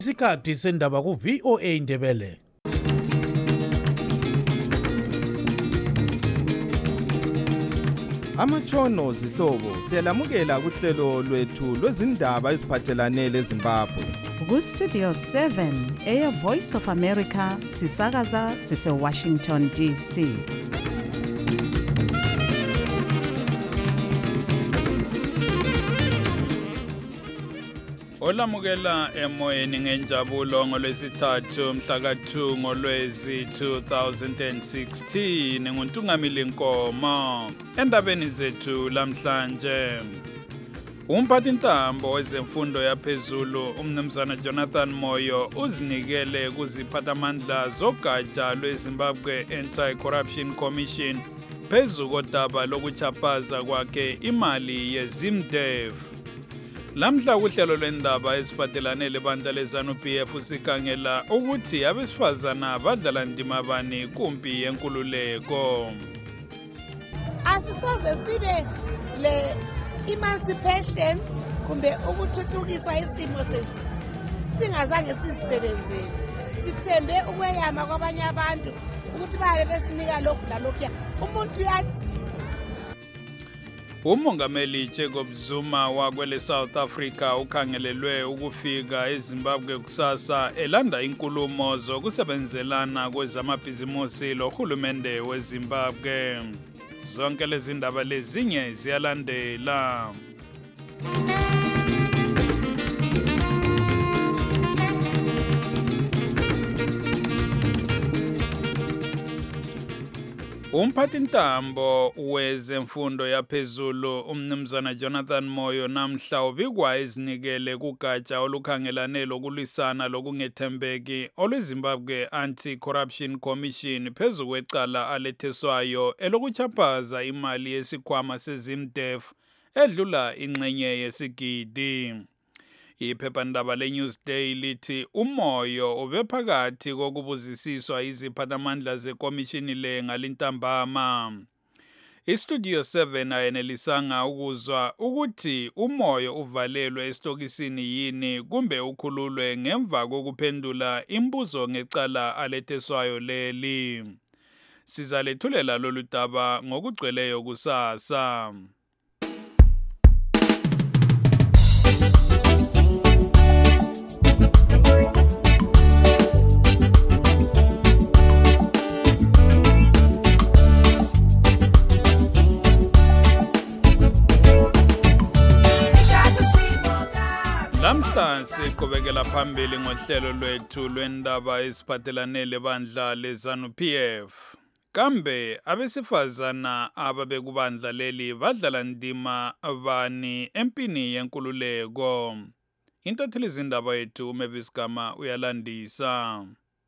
Isikhathi sendaba ku VOA Ndebele. Amatshono zihlobo siyalamukela kuhlelo lwethu lwezindaba eziphathelane leZimbabwe. Ku Studio 7 Air Voice of America sisakaza sise Washington DC. Olamukela emoyeni ngenjabulo ngolwesithathu mhla ka-2 ngoLwezi 2016 nguNtungamili Nkomo. Endabeni zethu lamhlanje, umphathintambo wezemfundo yaphezulu umnumzana Jonathan Moyo uzinikele kuziphathamandla zogatsha lweZimbabwe Anti-Corruption Commission phezu kodaba lokuchaphaza kwakhe imali yeZimDev. Lamhla kuhlelo lwendaba eziphathelane lebandla leZANU-PF sikhangela ukuthi abesifazana badlala ndima bani kumpi yenkululeko. Asisoze sibe le emancipation kumbe ukuthuthukiswa isimo sethu singazange sisebenzele. Sithembe ukweyama kwabanye abantu ukuthi babe besinika lokhu lalokhu. Umuntu yathi uMongameli Jacob Zuma wakwele South Africa ukhangelelwe ukufika eZimbabwe kusasa elanda inkulumo zokusebenzelana kwezamabhizimusi lohulumende weZimbabwe. Zonke lezi ndaba lezinye ziyalandela. Umphathintambo wezemfundo yaphezulu umnumzana Jonathan Moyo namhla ubikwa ezinikele kugatsha olukhangelane lokulwisana lokungethembeki olweZimbabwe Anti-Corruption Commission phezu kwecala aletheswayo elokuchaphaza imali yesikhwama seZimDev edlula ingxenye yesigidi. Iphephandaba leNewsday lithi uMoyo ubephakathi kokubuzisiswa iziphathamandla zekomishini le ngalintambama. Istudio 7 ayenelisanga ukuzwa ukuthi uMoyo uvalelwe estokisini yini kumbe ukhululwe ngemva kokuphendula imbuzo ngecala aletheswayo leli. Sizalethulela lolu daba ngokugcweleyo kusasa. Lamhla siqhubekela phambili ngohlelo lwethu lwendaba eziphathelane lebandla leZANU-PF. Kambe abesifazana ababekubandla leli badlala ndima bani empini yenkululeko? Intatheli zindaba yethu uMavis Gama uyalandisa.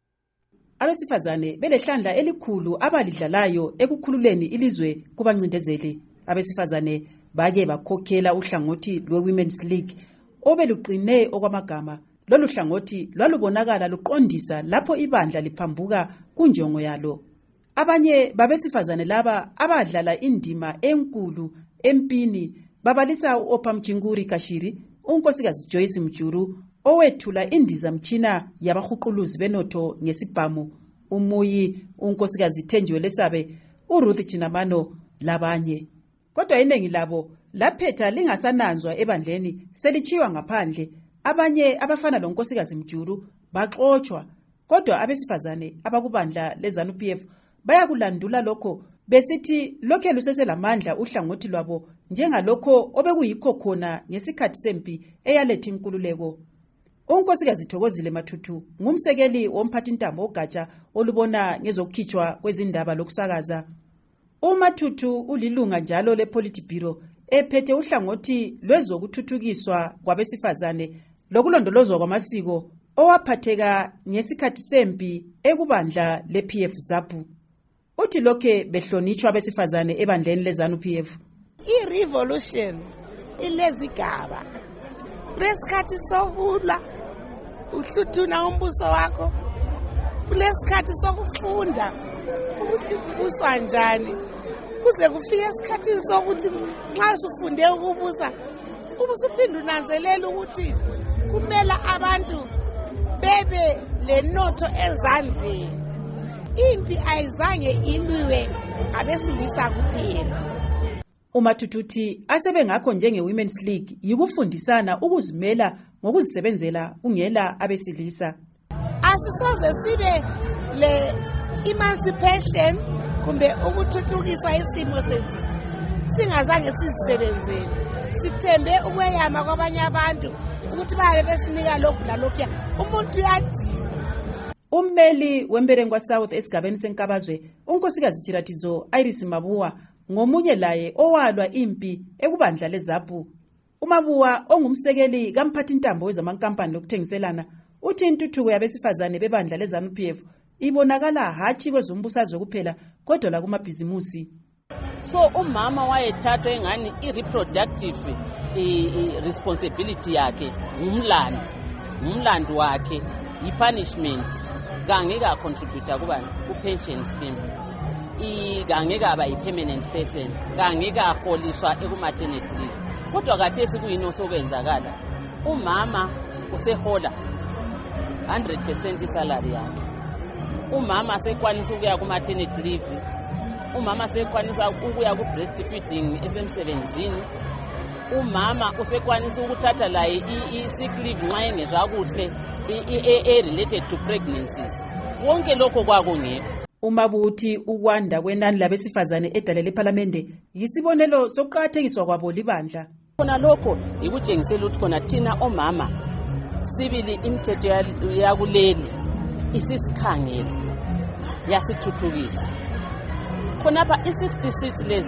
Abesifazane belehlandla elikhulu abalidlalayo ekukhululeni ilizwe kubancindezeli. Abesifazane bake bakhokhela uhlangothi lwe-Women's League obeluqine okwamagama. Lolu hlangothi lwalubonakala luqondisa lapho ibandla liphambuka kunjongo yalo. Abanye babesifazane laba abadlala indima enkulu empini babalisa uOphamjinguri Kashiri, unkosikazi Joyce Mjuru owethula indiza mtshina yabahuquluzi benotho ngesibhamu, uMuyi unkosikazi Thenjiwe Lesabe, uRuth Chinamano labanye. Kodwa iningi labo laphetha lingasananzwa ebandleni selichiwa ngaphandle. Abanye abafana lonkosikazi Mjuru baxoxwa, kodwa abesifazane abakubandla leZANU-PF bayakulandula lokho besithi lokho luseselamandla uhlangothi lwabo njengalokho obekuyikho khona ngesikhathi sempi eyaletha inkululeko. Unkosikazi Thokozile Mathuthu ngumsekeli womphathintambo ogatsha olubona ngezokukhitshwa kwezindaba lokusakaza. uMathuthu ulilunga njalo lePolitburo ephethe uhlangothi lwezokuthuthukiswa kwabesifazane lokulondolozwa kwamasiko owaphatheka ngesikhathi sempi ekubandla lePF ZAPU. Uthi lokho behlonitshwa abesifazane ebandleni leZANU-PF. I-revolution ilezigaba. Kulesikhathi sokulwa uhluthuna umbuso wakho. Kulesikhathi sokufunda ukuthi kubuswa njani. Kuze kufike isikhathi sokuthi nxa ufunde ukubusa ubusuphinde unanzelela ukuthi kumela abantu bebe lenotho ezandleni. Impi ayizange ilwiwe abesilisa kuphela. uMathututhi asebengakho njenge-Women's League yikufundisana ukuzimela ngokuzisebenzela kungela abesilisa. Asisoze sibe le emancipation kumbe ukuthuthukiswa isimo sethu singazange sizisebenzele. Sithembe ukweyama kwabanye abantu ukuthi babe besinika lokhu lalokhu. Umuntu uyadinga. Ummeli wemberengwa South esigabeni senkabazwe unkosikazi Chiratidzo Iris Mabuwa ngomunye laye owalwa impi ekubandla leZAPU. uMabuwa ongumsekeli kamphathi intambo wezamankampani lokuthengiselana uthi intuthuko yabesifazane bebandla leZANU-PF ibonakala hatshi kwezombusazwe kuphela kodwa la kumabhizimusi. So umama wayethathwa engani i-reproductive responsibility yakhe ngumlando wakhe i-punishment kangeke acontributor kubani ku-pension scheme kangeke aba yi-permanent person kangeke aholiswa ekumaternity leave. Kodwa khathesi kuyini osokwenzakala umama usehola 100% salary yakhe. Umama sekwanisa ukuya ku-maternity leave, umama sekwanisa ukuya ku-breastfeeding esemsebenzini, umama usekwanisa ukuthatha laye i-sick leave nxa engezwa kuhle related to pregnancies. Konke lokho kwakungekho. uMabuthi ukwanda kwenani labesifazane edale lephalamende yisibonelo sokuqakathekiswa kwabo libandla. Khona lokho ikutshengisela ukuthi khona thina omama sibili imithetho yakuleli isisikhangele yasithuthukisa. Khonapha i-66 lezi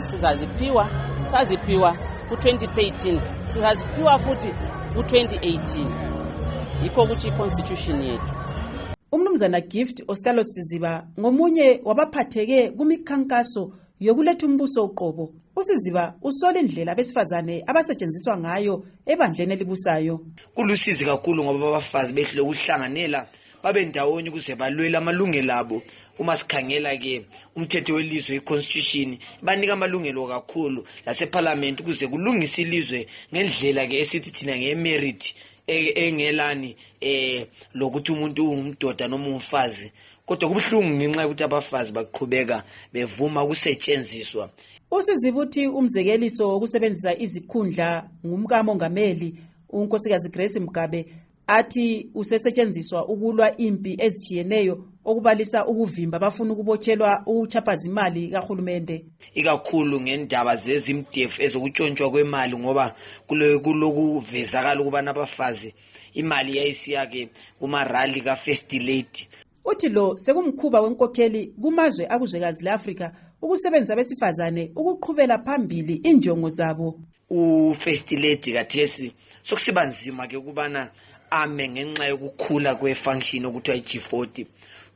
saziphiwa ku-2013 sizaziphiwa futhi ku-2018. Yikho ukuthi i-constitution yethu. Umnumzana Gift Ostalos Siziba ngomunye wabaphatheke kumikhankaso yokuletha umbuso uqobo. uSiziba usola indlela abesifazane abasetshenziswa ngayo ebandleni elibusayo. Kulusizi kakhulu ngoba abafazi behle ukuhlanganela babe ndawonye ukuze balwele amalungelo abo. Uma sikhangela ke umthetho welizwe iconstitution banika amalungelo kakhulu laseparliament ukuze kulungise ilizwe ngendlela ke esithi thina ngemerit engelani lokuthi umuntu ungumdoda noma umfazi. Kodwa kubhlungu ngenxa yokuthi abafazi baqhubeka bevuma ukusetshenziswa. uSiziba uthi umzekeliso wokusebenzisa izikhundla ngumkamongameli unkosikazi Grace Mugabe athi usesetshenziswa ukulwa impi ezijiyeneyo okubalisa ukuvimba bafuna ukubotshelwa uchaphaza imali kahulumende. Ikakhulu ngendaba zezimdefu ezokutshontshwa kwemali ngoba kulokuvezakala ukubana abafazi imali yayisiyake kumarali ka-First Lady. Uthi lo sekumkhuba wenkokheli kumazwe akuzwekazi leAfrika ukusebenzisa abesifazane ukuqhubela phambili injongo zabo. U-First Lady kathesi sokusiba nzima ke kubana ame ngenxa yokukhula kwe-function okuthiwa i-G40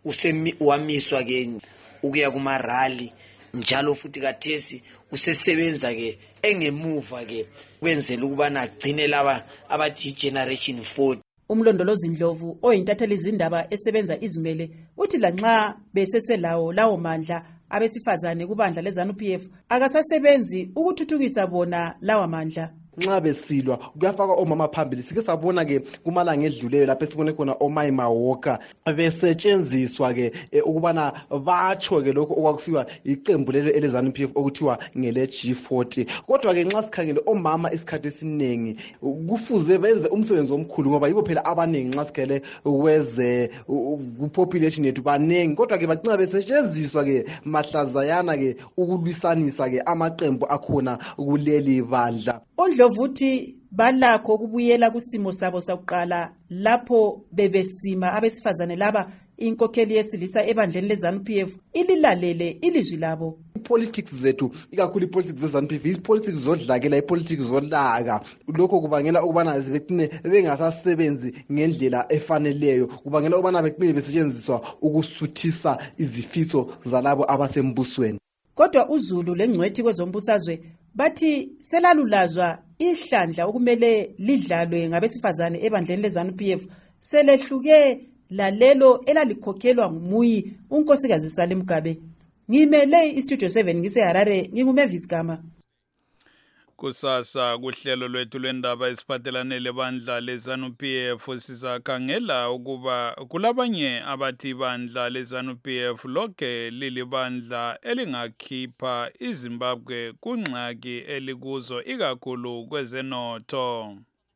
wamiswa ke ukuya kumarali njalo futhi kathesi usesebenza ke engemuva ke kwenzela ukubana agcine laba abathi generation 40. Umlondolozi Ndlovu oyintatheli izindaba esebenza izimele uthi lanxa beseselawo lawo mandla abesifazane kubandla leZANU-PF akasasebenzi ukuthuthukisa bona lawa mandla. Nxa besilwa kuyafaka omama phambili. Sike sabona ke kumalanga edluleyo lapho sibone khona oMaima Walker besetshenziswa ke ukubana batsho ke lokho okwakufiwa iqembu lelo eleZANU-PF okuthiwa ngele G40. Kodwa ke nxa sikhangele omama isikhathi esiningi kufuze benze umsebenzi omkhulu ngoba yibo phela abaningi nxa sikhele kweze kupopulation yethu banengi. Kodwa ke bagcina besetshenziswa ke mahlazayana ke ukulwisanisa ke amaqembu akhona kuleli bandla. uNdlovuthi balakho ukubuyela kusimo sabo sakuqala lapho bebesima abesifazane laba inkokheli yesilisa ebandleni leZANU-PF ililalele ilizwi labo. Politics zethu ikakhulu ipolitics zeZANU-PF ipolitics zodlakela ipolitics zolaka. Lokho kubangela ukubana zibethine bengasasebenzi ngendlela efaneleyo, kubangela ukubana beqine besetshenziswa ukusuthisa izifiso zalabo abasembusweni. Kodwa uZulu lengcwethi kwezombusazwe bathi selalulazwa ihlandla okumele lidlalwe ngabesifazane ebandleni leZANU-PF selehluke lalelo elalikhokhelwa ngumuyi unkosikazi Sali Mugabe. Ngimele iStudio 7 ngiseHarare, nginguMavis Gama. Kusasa kuhlelo lwethu lwendaba esiphathelane lebandla leZANU-PF sizakhangela ukuba kulabanye abathi ibandla leZANU-PF lokhe lilibandla elingakhipha iZimbabwe kungxaki elikuzo ikakhulu kwezenotho.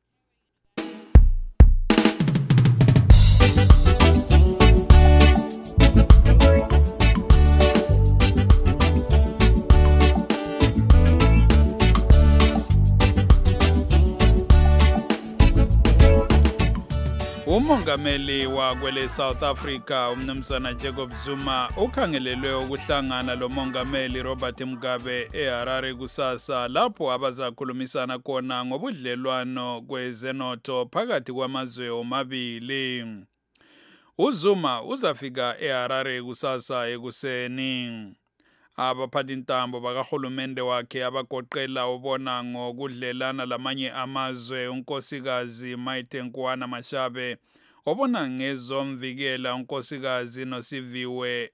Umongameli wakwele South Africa umnumzana Jacob Zuma ukhangelelwe ukuhlangana lomongameli Robert Mugabe eHarare kusasa lapho abazakhulumisana khona ngobudlelwano kwezenotho phakathi kwamazwe omabili. uZuma uzafika eHarare kusasa ekuseni. Abaphathintambo bakahulumende wakhe abagoqela ubona ngokudlelana lamanye amazwe unkosikazi Maite Nkoana Mashabe, obona ngezomvikela unkosikazi Nosiviwe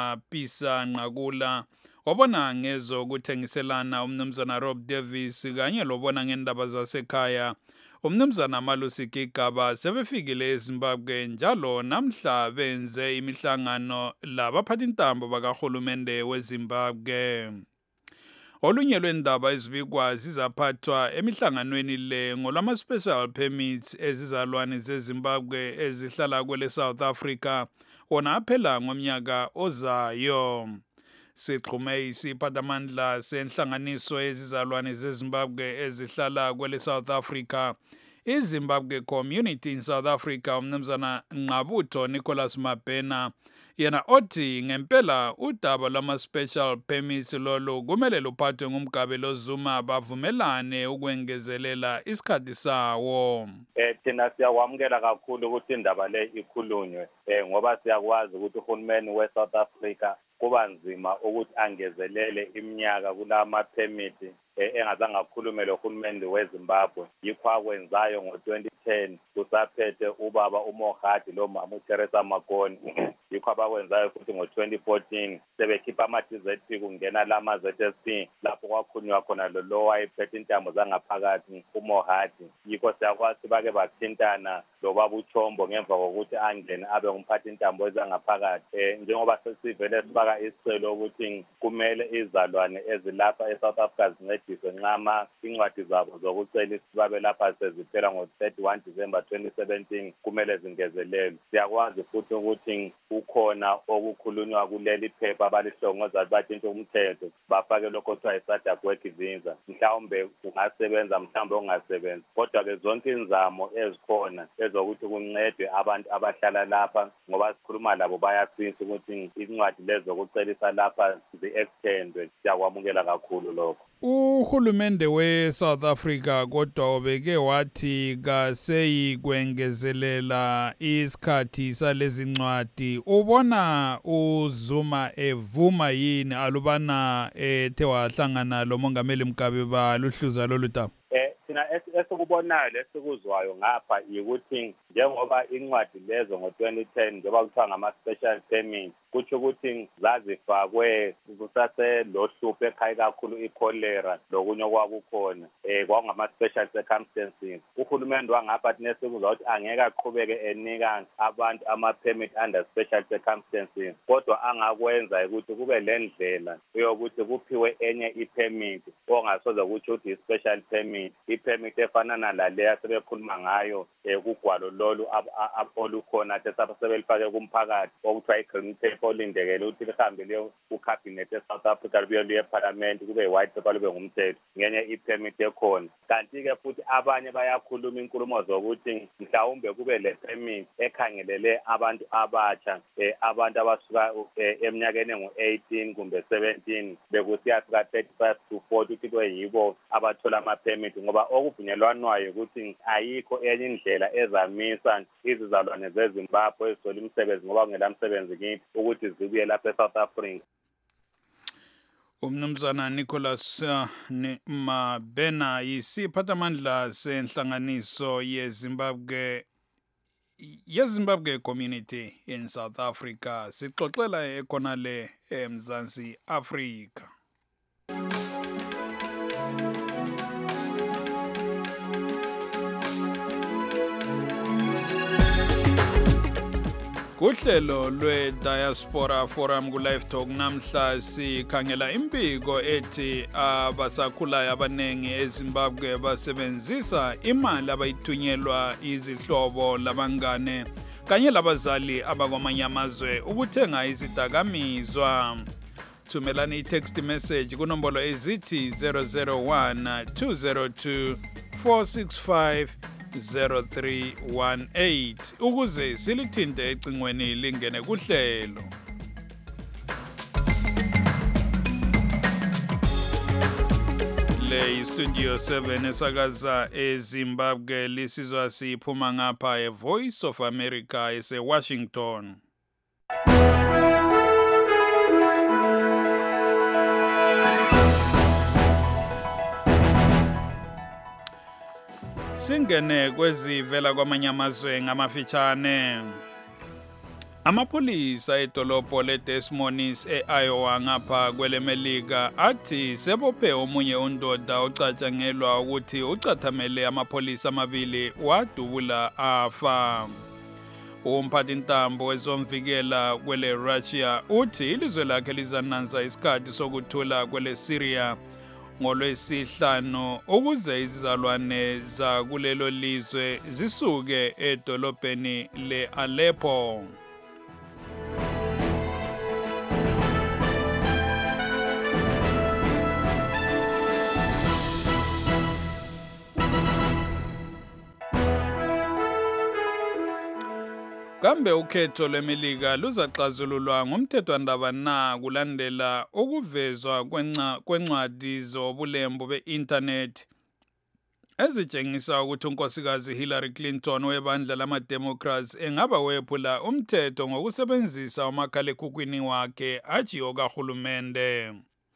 Mapisa Nqakula, obona ngezokuthengiselana umnumzana Rob Davis kanye lobona ngendaba zasekhaya umnumzana Malusi Gigaba sebefikile eZimbabwe njalo namhla benze imihlangano labaphathintambo bakahulumende weZimbabwe. Olunye lwendaba ezibikwa zizaphathwa emihlanganweni le ngolama special permits ezizalwane zeZimbabwe ezihlala kwele South Africa wona aphela ngomnyaka ozayo. Sixhume isiphathamandla senhlanganiso ezizalwane zeZimbabwe ezihlala kwele South Africa iZimbabwe Community in South Africa umnumzana Nqabutho Nicholas Mabhena yena othi ngempela udaba lama special permits lolo kumele luphathwe ngumgabelo Zuma bavumelane ukwengezelela isikhathi sawo. Thina siyakwamukela kakhulu ukuthi indaba le ikhulunywe ngoba siyakwazi ukuthi uhulumeni weSouth Africa kuba nzima ukuthi angezelele iminyaka kulama permit engazange akhulume lohulumeni weZimbabwe. Yikho akwenzayo ngo-2010 kusaphethe ubaba uMohadi lo mama uTeresa Magoni. Yikho abakwenzayo futhi ngo-2014 sebekhipha ama-TZP kungena lama ZSP lapho kwakhulunywa khona lo wayephethe intambo zangaphakathi uMohadi. Yikho siyakwazi bake bathintana lobaba uChombo ngemva kokuthi angene abe ngumphathi intambo ezangaphakathi. Njengoba sesivele sibaka isicelo ukuthi kumele izalwane ezilapha eSouth Africa zincediswe nxama incwadi zabo zokucela isibabe lapha seziphela ngo-31 December 2017 kumele zingezelelwe. Siyakwazi futhi ukuthi ukhona okukhulunywa kuleli phepha abalihlongoza batshintshe umthetho bafake lokho kuthiwa yi-SADC work visa. Mhlawumbe kungasebenza mhlawumbe ungasebenzi, kodwa-ke zonke inzamo ezikhona ezokuthi kuncedwe abantu abahlala lapha ngoba sikhuluma labo bayafisa ukuthi incwadi lezo zokucelisa lapha zi-extendwe. Siyakwamukela kakhulu lokho. Uhulumende we-South Africa kodwa ubeke wathi kaseyikwengezelela isikhathi salezi ncwadi. Ubona uZuma evuma yini alubana ethe wahlangana lomongameli Mugabe baluhluza lolu daba? Thina esikubonayo lesikuzwayo ngapha ukuthi njengoba incwadi lezo ngo-2010 njengoba kuthiwa ngama-special permit kutsho ukuthi zazifakwe kusaselohlupho ekhaya kakhulu ikholera lokunye okwakukhona kwakungama-special circumstances. Uhulumende wangapha thina esikuzwa ukuthi angeke aqhubeke enika abantu ama-permit under special circumstances, kodwa angakwenza ukuthi kube le ndlela yokuthi kuphiwe enye i-permit ongasoze kutsho ukuthi i-special permit, i-permit efana naleya sebekhuluma ngayo kugwalo lolu olukhona sebelifake kumphakathi okuthiwa i-green paper olindekele ukuthi lihambe liye kucabinet eSouth Africa libuye liye eParliament kube yi-white paper lube ngumthetho ngenye i-permit ekhona. Kanti-ke futhi abanye bayakhuluma inkulumo zokuthi mhlawumbe kube le permit ekhangelele abantu abatsha abantu abasuka eminyakeni engu-18 kumbe 17 bekusiyafika 35 to 40 ukuthi kube yibo abathola ama-permit ngoba okuvunyelwanwayo ukuthi ayikho enye indlela ezamisa izizalwane zeZimbabwe ezithola imisebenzi ngoba kungela msebenzi kithi ukuthi zibuye lapha eSouth Africa. Umnumzana Nicholas Mabhena yisiphathamandla senhlanganiso yeZimbabwe Community in South Africa. Sixoxela ekhonale eMzansi Afrika. Kuhlelo lwe-Diaspora Forum ku-Live Talk namhla sikhangela impiko ethi abasakhulayo abanengi eZimbabwe basebenzisa imali abayithunyelwa izihlobo labangane kanye labazali abakwamanye amazwe ukuthenga izidakamizwa. Thumelani i-text message kunombolo ezithi 001 202 465 0318 ukuze silithinte ecingweni lingene kuhlelo. Le Studio 7 esakaza eZimbabwe lisizwa siphuma ngapha eVoice of America eseWashington. Singene kwezivela kwamanye amazwe ngamafitshane. Amapholisa edolobho leDes Moines eIowa ngapha kwelemelika athi sebophe omunye undoda ocatshangelwa ukuthi ucathamele amapholisa amabili wadubula afa. Umphathintambo wezomvikela kwele Russia uthi ilizwe lakhe lizananza isikhathi sokuthula kwele Syria ngoLwesihlanu ukuze izizalwane za kulelo lizwe zisuke edolobheni le-Aleppo. Kambe ukhetho lwemelika luzaxazululwa ngumthethwandaba na kulandela ukuvezwa kwencwadi zobulembu be-internet ezitshengisa ukuthi unkosikazi Hillary Clinton webandla lama-Democrats engaba wephula umthetho ngokusebenzisa umakhalekhukhwini wakhe ajiyo kahulumende.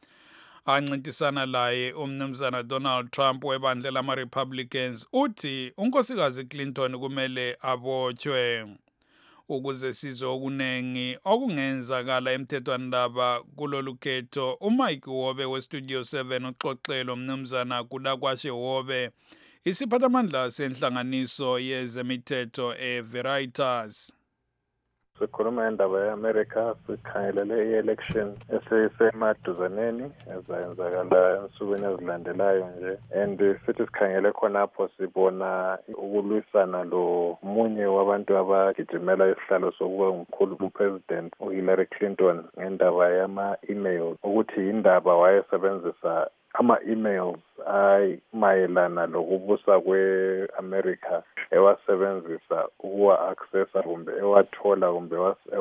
Ancintisana laye umnumzana Donald Trump webandla lama-Republicans uthi unkosikazi Clinton kumele abotshwe. Ukuze sizwe okunengi okungenzakala emthethwandaba kulolu khetho, uMike Wobe weStudio 7 uxoxelo umnumzana Kulakwashe Wobe isiphathamandla senhlanganiso yezemithetho eVeritas. Sikhuluma indaba ye-America sikhangelele i-election esemaduzaneni ezayenzakala ensukwini ezilandelayo nje, and sithi sikhangele khonapho sibona ukulwisana lo munye wabantu abagijimela isihlalo sokuba ngumkhulu kupresident uHillary Clinton ngendaba yama-email ukuthi indaba wayesebenzisa ama-emails mayelana lokubusa kwe-America ewasebenzisa ukuwa-accessa kumbe ewathola kumbe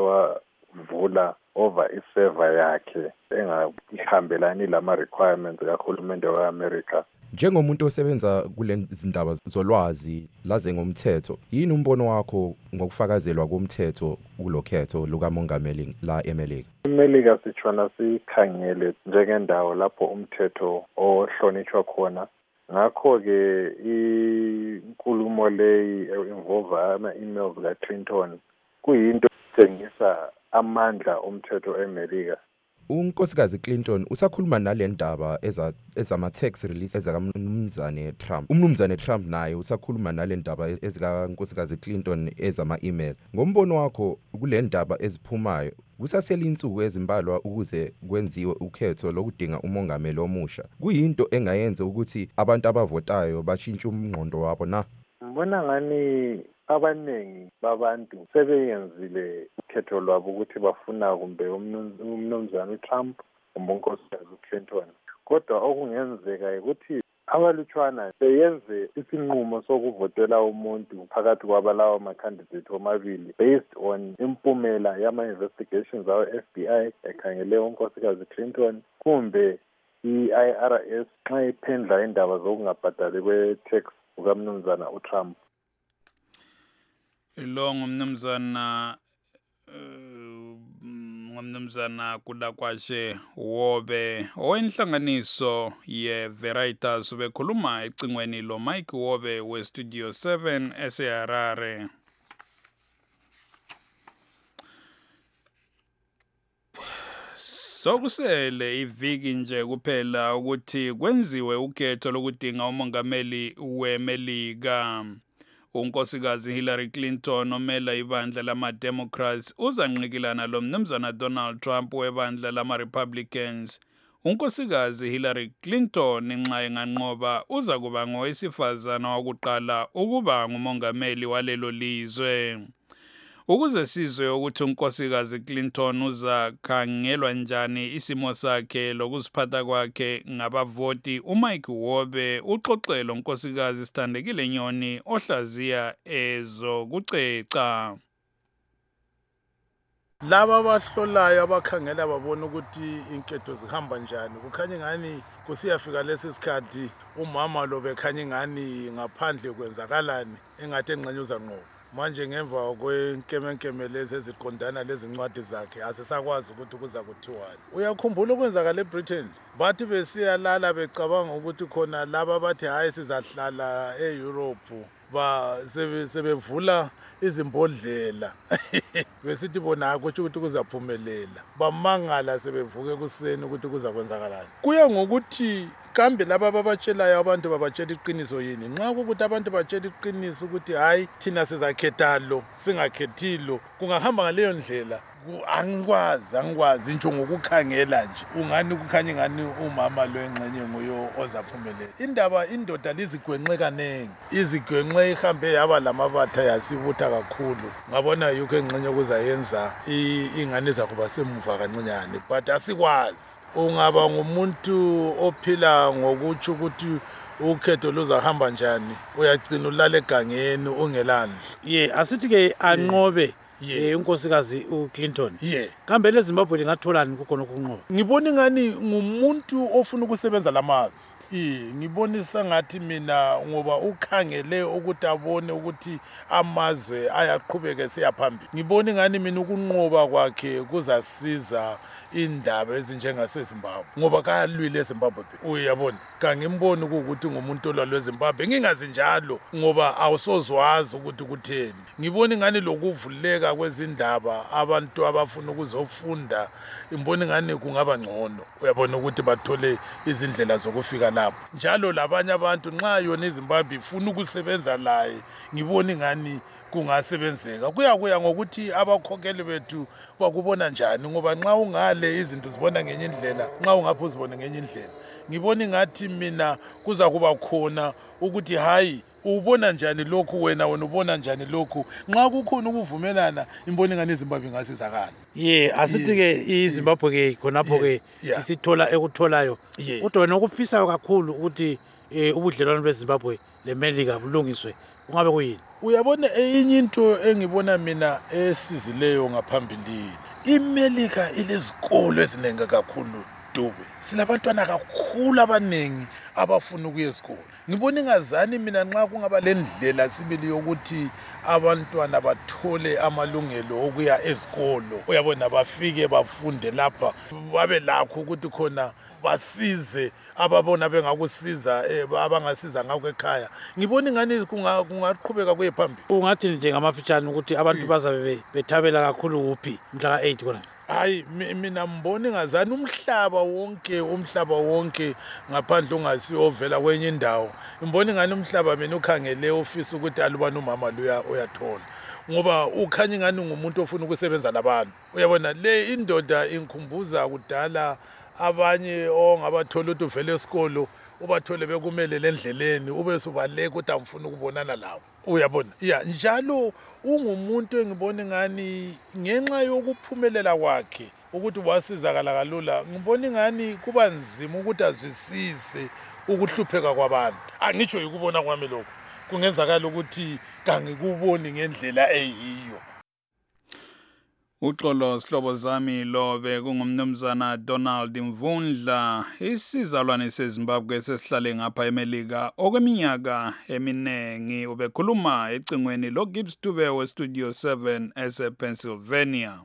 ewavula over iserver yakhe engahambelani lama-requirements kahulumende we-America. Njengomuntu osebenza kule zindaba zolwazi laze ngomthetho, yini umbono wakho ngokufakazelwa komthetho kulokhetho lukamongameli la eMelika? eMelika sitshona sikhangele njengendawo lapho umthetho ohlonitshwa khona. Ngakho-ke inkulumo leyi involve ama-emails kaClinton kuyinto etshengisa amandla omthetho eMelika. Unkosikazi Clinton usakhuluma nale ndaba ezama-tax release ezakaMnumzane Trump. Umnumzane Trump naye usakhuluma nale ndaba ezikankosikazi Clinton ezama-email. Ngombono wakho kule ndaba eziphumayo, kusasele insuku ezimbalwa ukuze kwenziwe ukhetho lokudinga umongameli omusha. Kuyinto engayenza ukuthi abantu abavotayo bashintshe umngqondo wabo na? Mbona ngani abanengi babantu sebeyenzile ukhetho lwabo ukuthi bafuna kumbe umnumzane uTrump kumbe unkosikazi uClinton. Kodwa okungenzeka ukuthi abalutshwana beyenze isinqumo sokuvotela umuntu phakathi kwabalawo ama-candidate omabili based on impumela yama-investigations awe-FBI ekhangele unkosikazi Clinton kumbe i-IRS xa iphendla indaba zokungabhadali kwe-tax kukamnumzana uTrump. Lo ngumnumzana Kulakwashe Wobe owenhlanganiso yeVeritas ubekhuluma ecingweni lo Mike Wobe weStudio 7 eseHarare. Sokusele iviki nje kuphela ukuthi kwenziwe ukhetho lokudinga umongameli weMelika. unkosikazi Hillary Clinton omela ibandla lama-Democrats uzanqikilana lo mnumzana Donald Trump webandla lama-Republicans. Unkosikazi Hillary Clinton nxa enganqoba uza kuba ngowesifazana wokuqala ukuba ngumongameli walelo lizwe. Ukuze sizwe ukuthi unkosikazi Clinton uzakhangelwa njani isimo sakhe lokuziphatha kwakhe ngabavoti, uMike Wobe uxoxele unkosikazi Sithandekile Nyoni ohlaziya ezokuceca. Laba abahlolayo abakhangela babona ukuthi inketho zihamba njani, kukhanya ngani kusiyafika lesi sikhathi umama lo bekhanya ngani ngaphandle kwenzakalani engathi enqanyuza ngqo. Manje ngemva kwenkemenkeme lezi eziqondana lezi ncwadi zakhe asisakwazi ukuthi kuza kuthiwani. Uyakhumbula ukwenzakala eBritain, bathi besiyalala becabanga ukuthi khona laba bathi hayi sizahlala eEurope sebevula izimbodlela besithi bona akutsho ukuthi kuzaphumelela, bamangala sebevuke ekuseni ukuthi kuza kwenzakalani. Kuya ngokuthi kambe laba ababatshelayo abantu babatshela iqiniso yini. Nxa ukuthi abantu batshela iqiniso ukuthi hayi thina sizakhetha lo singakhethilo, kungahamba ngaleyo ndlela. Angikwazi nje ngokukhangela nje ungani kukhanya ngani umama lo engxenye nguyo ozaphumelela. Indoda lizigwenxe kanengi, izigwenxe ihambe yaba lamabatha yasibutha kakhulu. Ngabona yikho engxenye kuzayenza ingane zakuba semuva kancinyane, but asikwazi. Ungaba ngumuntu ophila ngokuthi ukuthi ukhetho luzahamba njani, uyagcina ulala egangeni ungelandle. Asithi ke anqobe unkosikazi uClinton. Kambe leZimbabwe lingatholani kukhona ukunqoba? Ngibona ngani ngumuntu ofuna ukusebenza lamazwi. Ngibonisa ngathi mina ngoba ukhangele ukuthi abone ukuthi amazwe ayaqhubeka siyaphambili. Ngibona ngani mina ukunqoba kwakhe kuzasiza indaba ezinjengaseZimbabwe ngoba kalwile eZimbabwe. Uyabona, kangimboni ukuthi ngumuntu olwalwe eZimbabwe, ngingazi njalo ngoba awusozwazi ukuthi kutheni. Ngibona ngani lokuvuleka kwezindaba abantu abafuna ukuzofunda, ngibona ngani kungaba ngcono. Uyabona ukuthi bathole izindlela zokufika lapho. Njalo labanye abantu nxa yona iZimbabwe ifuna ukusebenza laye, ngibona ngani kungasebenzeka. Kuya ngokuthi abakhokheli bethu bakubona njani, ngoba nxa ungale izinto zibona ngenye indlela, nxa ungapho uzibona ngenye indlela. Ngibona ngathi mina kuza kuba khona ukuthi hayi ubona njani lokhu wena ubona njani lokhu. Nxa kukhona ukuvumelana imboni ngani iZimbabwe ngasizakala. Asithi ke iZimbabwe ke khonapho ke isithola ekutholayo. Kodwa wena ukufisayo kakhulu ukuthi ubudlelwano beZimbabwe leMelika bulungiswe ungabe kuyini? Uyabona enye into engibona mina esizileyo ngaphambilini, iMelika ilezikolo eziningi kakhulu Dube. Silabantwana kakhulu abanengi abafuna ukuya esikole. Ngibona ingazani mina nxa kungaba lendlela sibili yokuthi abantwana bathole amalungelo okuya esikolo. Uyabona bafike bafunde lapha babe lakho ukuthi khona basize ababona bengakusiza abangasiza ngakho ekhaya. Ngibona ingani kungaqhubeka kuye phambili. Ungathi nje ngamafitshane ukuthi abantu bazabe bethabela kakhulu kuphi mhla ka8 kona? Hayi mina mbona ngazani umhlaba wonke ngaphandle ungasiyovela kwenye indawo. Mbona ngani umhlaba mina ukhangele office ukuthi alubani umama lo uyathola. Ngoba ukhanya ngani ngumuntu ofuna ukusebenza labantu. Uyabona le indoda inkhumbuza kudala abanye ongabathola ukuthi uvele esikolo ubathole bekumele lendleleni ube subaleka ukuthi amfuna ukubonana lawo. Uyabona njalo ungumuntu engibona ngani ngenxa yokuphumelela kwakhe ukuthi wasizakala kalula. Ngibona ngani kuba nzima ukuthi azwisise ukuhlupheka kwabantu. Angitsho yikubona kwami lokho kungenzakala ukuthi kangikuboni ngendlela eyiyo. Uxolo sihlobo zami lo bekungumnumzana Donald Mvundla, isizalwane seZimbabwe sesihlale ngapha eMelika okweminyaka eminengi. Ubekhuluma ecingweni loGibbs Dube weStudio 7 esePennsylvania.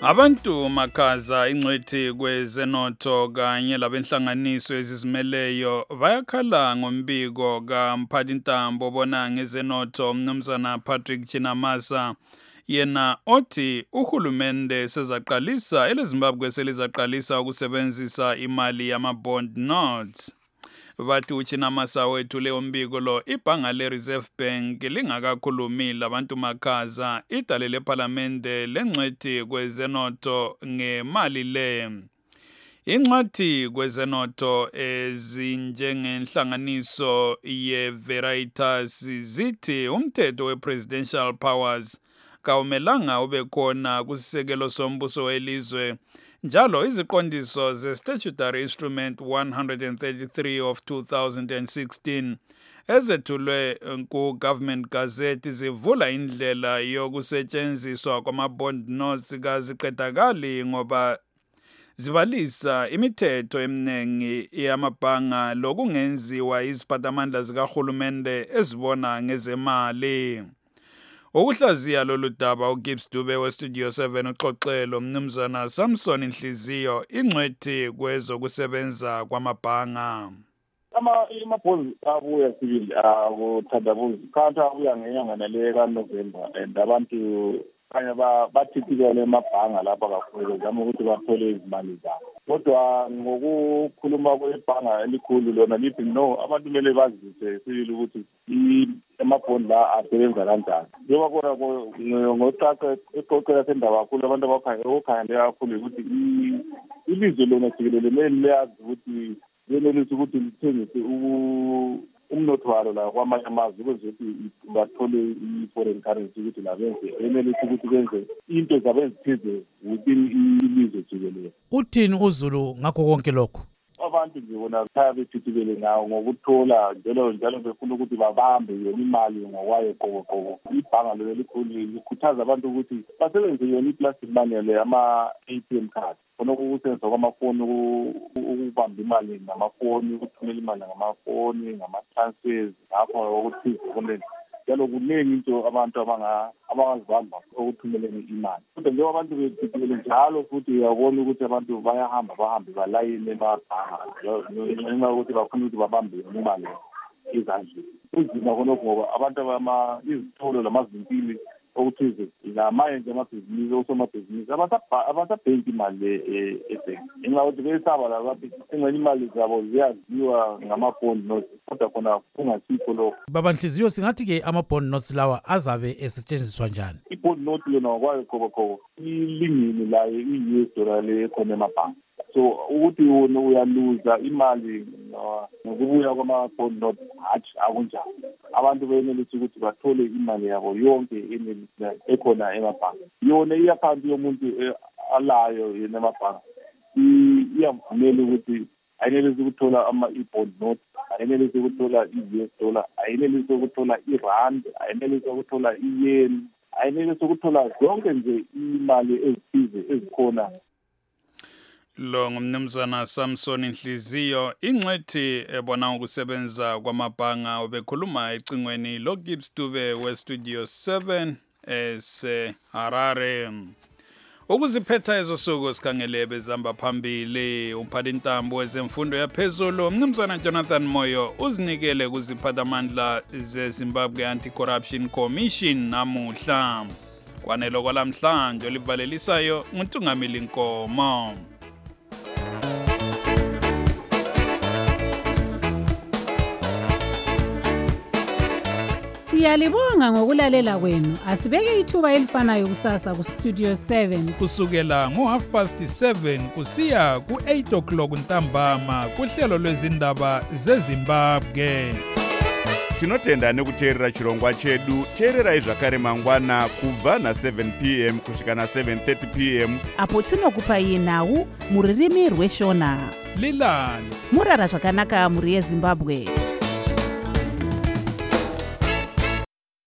Abantu makhaza ingcwethi kwezenotho kanye labenhlanganiso ezizimeleyo bayakhala ngombiko kaMphathintambo bona ngezenotho umnumzana Patrick Chinamasa yena othi uhulumende sezaqalisa eleZimbabwe selizaqalisa ukusebenzisa imali yama-bond notes. Bathi uChinamasa wethule umbiko lo ibhanga le-Reserve Bank lingakakhulumi labantu makhaza idale lephalamende lengcwethi kwezenotho ngemali le. Ingcwethi kwezenotho ezinjengenhlanganiso ye-Veritas zithi umthetho we-presidential powers kawumelanga ube khona kusisekelo sombuso welizwe. Njalo iziqondiso ze-Statutory Instrument 133 of 2016 ezethulwe ku-Government Gazette zivula indlela yokusetshenziswa kwama-bond notes kaziqedakali ngoba zibalisa imithetho eminingi yamabhanga lokungenziwa iziphathamandla zikahulumende ezibona ngezemali. Ukuhlaziya lolu daba uGibbs Dube weStudio 7 uxoxelo mnumzana Samson Inhliziyo ingcwethi kwezokusebenza kwamabhanga. Ama-bonds abuya sibili akuthandabuzi kanti abuya ngenyanga nale kaNovember and abantu kanye bathithikele emabhanga lapha kakhulu zama ukuthi bathole izimali zabo. Kodwa ngokukhuluma kwebhanga elikhulu lona lithi no abantu kumele bazise sibili ukuthi amabhondi la asebenza kanjani. Njengoba khona ngocaca eqoqela sendaba kakhulu abantu abakhangele kakhulu ukuthi ilizwe lona jikelele kumele liyazi ukuthi lenelisa ukuthi lithengise umnotho walo la kwamanye amazwe ukuze ukuthi bathole i-foreign currency ukuthi labenze enelisa ukuthi benze into zabo ezithize within ilizwe jikelele. Uthini uZulu ngakho konke lokho? Abantu nje bona khaya bethithikele ngawo ngokuthola njalo befuna ukuthi babambe yona imali ngokwayo qobo. Ibhanga lo elikhulu likhuthaza abantu ukuthi basebenzise yona i-plastic money le ama-ATM card. Khona ukusetshenziswa kwamafoni ukubamba imali ngamafoni, ukuthumela imali ngamafoni, ngama-transfers lapho okuthize konke. Njalo kuningi into abantu abangazibamba ukuthumeleni imali. Kodwa njengoba abantu bethithikele njalo futhi uyabona ukuthi abantu bahambe balayine emabhanga ngenxa yokuthi bafuna ukuthi babambe imali ezandleni. Kunzima khonokho ngoba abantu izitolo lamazimpili okuthize lamanye nje amabhizinisi osomabhizinisi abasabhenki imali ebhenki ngenxa yokuthi besaba labathi engxenye imali zabo ziyaziwa ngama-bond notes kodwa khona kungasikho lokho. Baba Nhliziyo, singathi-ke ama-bond notes lawa azabe esetshenziswa njani? I-bond note yona ngokwayo qobo ilingini layo i-US dollar le ekhona emabhanga. So ukuthi wona uyaluza imali ngokubuya kwama-bond note hatshi akunjani. Abantu benelisa ukuthi bathole imali yabo yonke ekhona emabhanga. Yona iyaphansi yomuntu alayo yena emabhanga iyamvumela ukuthi ayinelisi ukuthola i-bond note, ayinelisi ukuthola i-US dollar, ayinelisi ukuthola i-rand, ayinelisi ukuthola i-yen, ayinelisi ukuthola zonke nje imali ezithize ezikhona. Lo ngumnumzana Samson Inhliziyo ingcwethi ebona ukusebenza kwamabhanga obekhuluma ecingweni lo Gibbs Dube weStudio 7 eseHarare. Ukuziphetha ezosuku sikhangele bezamba phambili umphathintambo wezemfundo yaphezulu umnumzana Jonathan Moyo uzinikele kuziphathamandla zeZimbabwe Anti-Corruption Commission namuhla. Kwanelo kwalamhlanje olivalelisayo nguNtungamili Nkomo. Siyalibonga ngokulalela kwenu. Asibeke ithuba elifanayo kusasa ku Studio 7 kusukela ngo7:30 kusiya ku8:00 ntambama kuhlelo lwezindaba zeZimbabwe. Tinotenda nekuteerera chirongwa chedu. Teererai zvakare mangwana kubva na7 p.m. kusvika na7:30 p.m. apo tinokupai nhau muririmi rweshona. Lilani murara zvakanaka muri yeZimbabwe.